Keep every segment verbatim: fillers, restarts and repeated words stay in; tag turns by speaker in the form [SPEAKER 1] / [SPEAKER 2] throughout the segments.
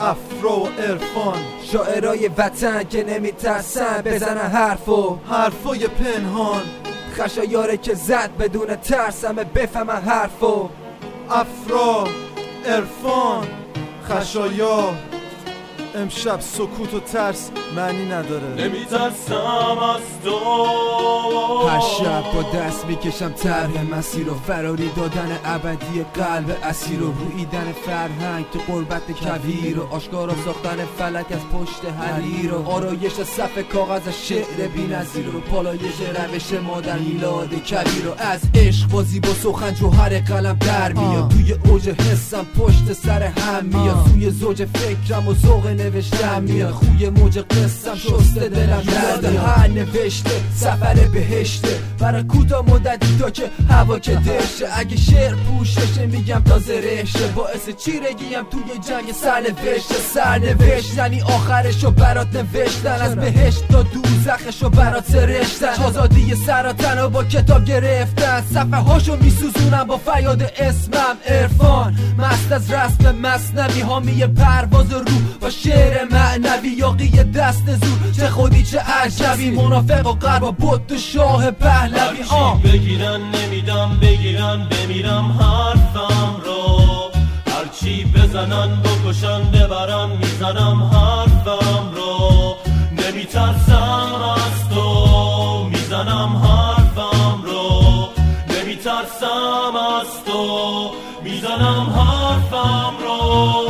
[SPEAKER 1] افرو و عرفان،
[SPEAKER 2] شاعرای وطن که نمیترسن بزنن حرفو
[SPEAKER 1] حرفای پنهان،
[SPEAKER 2] خشایاره که زد بدون ترس همه بفهمن حرفو.
[SPEAKER 1] افرا، عرفان، خشایا. امشب سکوت و ترس معنی نداره.
[SPEAKER 3] نمیترسم از تو.
[SPEAKER 2] هر شب با دست میکشم طرح مسیر و فراری دادن ابدی قلب اسیر و رویدن فرهنگ تو قربت کویر و آشکارا ساختن فلک از پشت حریر و آرایش صف کاغذ شعر بی‌نظیر و پالایش روش ما در میلاد کبیر و از عشق بازی با سخن جوهر قلم در میاد. توی اوج حسم پشت سر هم میاد، توی زوج فکرم و ذوق نوشتم میاد، خوی موج قصم شسته دلم درده هر نوشته سفر بهشته برای کوتاه مدتی تا که هوا که دشه. اگه شعر پوششه میگم تا زرهشه، باعث چیرگیم توی جنگ سرنوشته. سرنوشت یعنی آخرشو برات نوشتن، از بهشت تا دوزخشو برات سرشتن. آزادی سراتن رو با کتاب گرفتن، صفحه هاشو میسوزونم با فریاد اسمم عرفان. مست از رسم مثنوی حامی پرواز رو با شعر معنوی یاقی دست زور. چه خودی چه عجبی منافق و غرب و بت و شاه پهلوی.
[SPEAKER 3] هرچی بگیرن نمیدم بگیرن بمیرم حرفم رو، هرچی بزنن بکشن ببرن میزنم حرفم رو. نمیترسم از تو میزنم حرفم رو، نمیترسم از تو میزنم حرفم رو.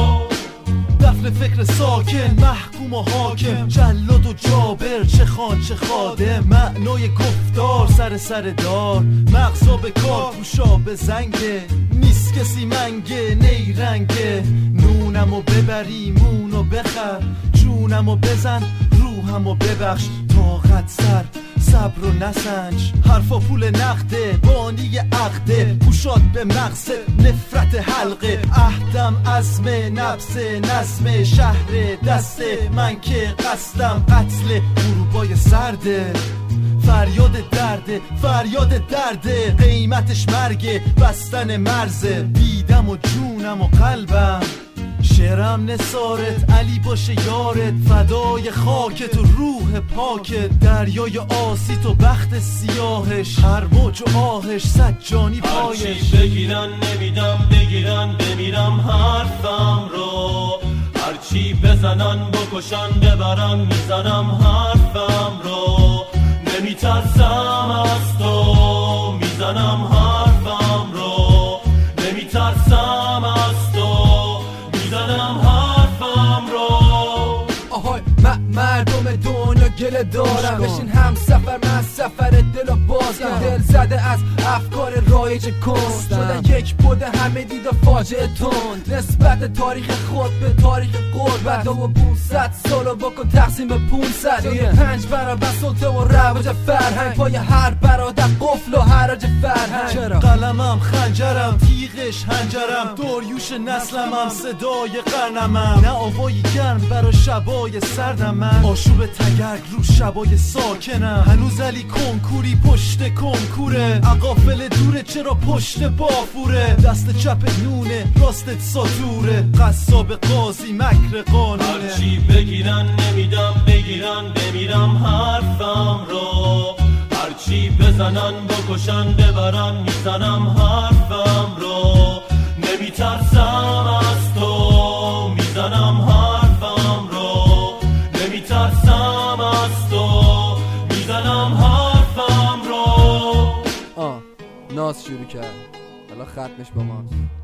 [SPEAKER 1] دفن فکر ساکن محکوم و حاکم، جلاد و جابر چه خان چه خادم. معنای گفتار سر سر دار، مغزا به کار گوشا به زنگه. نیست کسی منگه نیرنگه، نونمو ببری مونو بخر. جونمو بزن روحمو ببخش، طاقت سر صبر و نسنج. حرفا پول نقده بانی عقده، گوشات به مغز نفرت حلقه. عهدم عزم نفس نظم شهر دست من که قصدم قتل غروبای سرده. فریاد درده فریاد درده، قیمتش مرگه بستن مرزه. بیدم و جونم و قلبم، شعرم نثارت علی باشه یارت. فدای خاکت و روح پاکت، دریای آسیت و بخت سیاهش. هر موج و آهش سجانی پایش.
[SPEAKER 3] هرچی بگیرن نمیدم بگیرن بمیرم حرفم رو، هرچی بزنن بکشن ببرن میزنم حرفم رو. نمیترسم از تو میزنم حرفم رو، نمیترسم از تو میزنم حرفم رو.
[SPEAKER 2] آهای مردم دنیا گله دارم، بشین هم سفر من سفر دل و باز کن. دل زده از افکار رایج کن شدن یک بوده همه دید و فاجعه تون. نسبت تاریخ خود به تاریخ قربت و پونصد سالو بکن تقسیم به پونصد. پنج برابر سلطه و رواج فرهنگ، پای هر برادر قفل و حراج فرهنگ.
[SPEAKER 1] قلمم خنجرم تیغش هنجرم، دوریوش نسلمم صدای قرنمم. نه آوایی گرم برا شبای سردم من، آشوب تگرگ رو شبای ساکنم. هنوز علی کنکوری پشت کنکوره، اقافل دوره چرا پشت بافوره. دست چپ نونه راستت ساتوره، قصاب قاضی مکر قانونه.
[SPEAKER 3] هرچی بگیرن نمیدم بگیرن بمیرم حرفم رو، هرچی بزنن بکشن ببرن میزنم حرفم رو. نمیترسم از تو میزنم حرفم رو، نمیترسم از تو میزنم حرفم رو.
[SPEAKER 2] آه ناز شروع کرد، حالا ختمش با ماست.